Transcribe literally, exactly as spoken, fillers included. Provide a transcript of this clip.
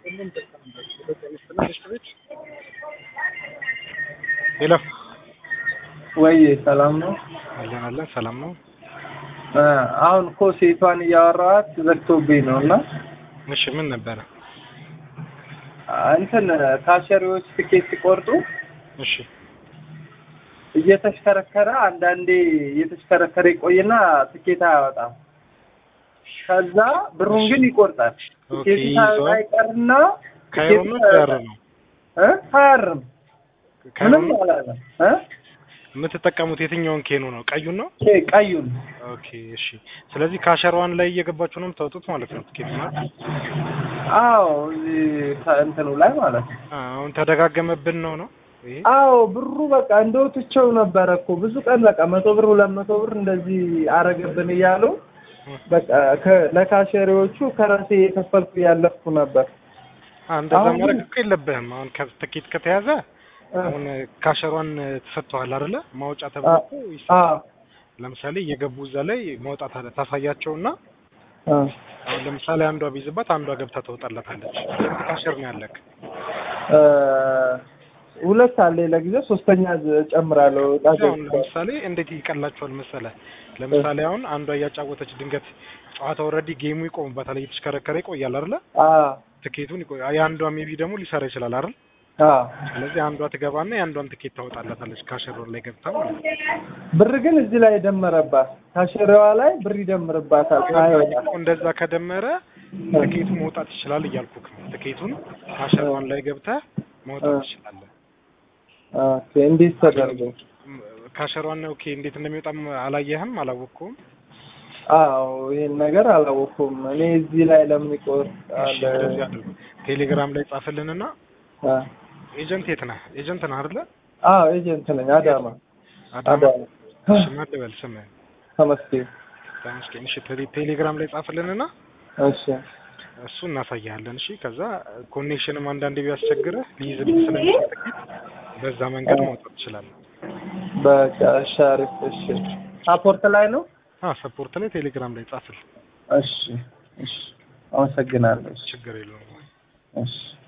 ሄሎ ወይ ሰላም ነው? አለን አለን ሰላም ነው። አሁን እኮ ሴቷን እያወራኋት ዘግቶብኝ ነውና እሺ ምን ነበረ? እንትን ካሸሪዎች ትኬት ሲቆርጡ እሺ እየተሽከረከረ አንዳንዴ እየተሽከረከረ ይቆይና ትኬት አያወጣም። ከዛ ብሩን ግን ይቆርጣል። ትኬቱ ሳይቀርና ካይሮን ነው ያረም እ ካይሮን ምንም አላለም እ የምትጠቀሙት የትኛውን ኬኑ ነው? ቀዩን ነው? ኦኬ ቀዩን። ኦኬ እሺ። ስለዚህ ካሸሯን ላይ እየገባችሁ ነው የምታወጡት ማለት ነው ትኬት ማለት? አዎ እንትኑ ላይ ማለት ነው። አሁን ተደጋገመብን ነው ነው ይሄ? አዎ ብሩ በቃ እንደው ትቼው ነበረ እኮ ብዙ ቀን በቃ መቶ ብር ሁለት መቶ ብር እንደዚህ አረገብን እያሉ በቃ ለካሸሪዎቹ ከራሴ የከፈልኩ ያለፍኩ ነበር። እንደዛ ማድረግ እኮ የለብህም። አሁን ትኬት ከተያዘ አሁን ካሸሯን ተሰጥቷል አይደለ? ማውጫ ተብሎ እኮ ይሰጣል። ለምሳሌ እየገቡ እዛ ላይ ማውጣት አለ ታሳያቸውና አሁን ለምሳሌ አንዷ ቢዝባት አንዷ ገብታ ትወጣላታለች። ካሸር ነው ያለክ? ሁለት አለ ለጊዜው ሶስተኛ ጨምራለሁ። አሁን ለምሳሌ እንዴት ይቀላቸዋል መሰለ? ለምሳሌ አሁን አንዷ እያጫወተች ድንገት ጨዋታ ኦሬዲ ጌሙ ይቆምባታል እየተሽከረከረ ይቆያል አይደለ? አዎ ትኬቱን ይቆያል። የአንዷ ሜቢ ደግሞ ሊሰራ ይችላል አይደል? አዎ ስለዚህ አንዷ ትገባና የአንዷን ትኬት ታወጣላታለች ካሸሯ ላይ ገብታ ማለት ነው። ብር ግን እዚህ ላይ ደመረባት። ካሸሯ ላይ ብር ይደምርባታል። አይወጣም። እንደዛ ከደመረ ትኬቱ መውጣት ይችላል እያልኩክ ነው። ትኬቱን ካሸሯን ላይ ገብታ መውጣት ይችላል። ኦኬ እንዴት ተደርጎ ካሸሯን ነው? ኦኬ እንዴት እንደሚወጣም አላየህም? አላወቅኩም? አዎ ይሄን ነገር አላወቅኩም። እኔ እዚህ ላይ ለምን ይቆርጣል? ቴሌግራም ላይ ጻፈልንና አ ኤጀንት የት ነህ? ኤጀንት ነህ አይደለ? አዎ ኤጀንት ነኝ። አዳማ አዳማ። እሺ ማደበል ስም ተመስገን ተመስገን። እሺ ቴሌግራም ላይ ጻፈልንና እሺ እሱ እናሳያለን። እሺ ከዛ ኮኔክሽንም አንዳንዴ ቢያስቸግርህ ሊይዝልህ ስለሚችል በዛ መንገድ ማውጣት ትችላለህ። በቃ ሻሪፍ። እሺ ሰፖርት ላይ ነው? አዎ ሰፖርት ላይ ቴሌግራም ላይ ጻፍል። እሺ እሺ አመሰግናለሁ። ችግር የለውም። እሺ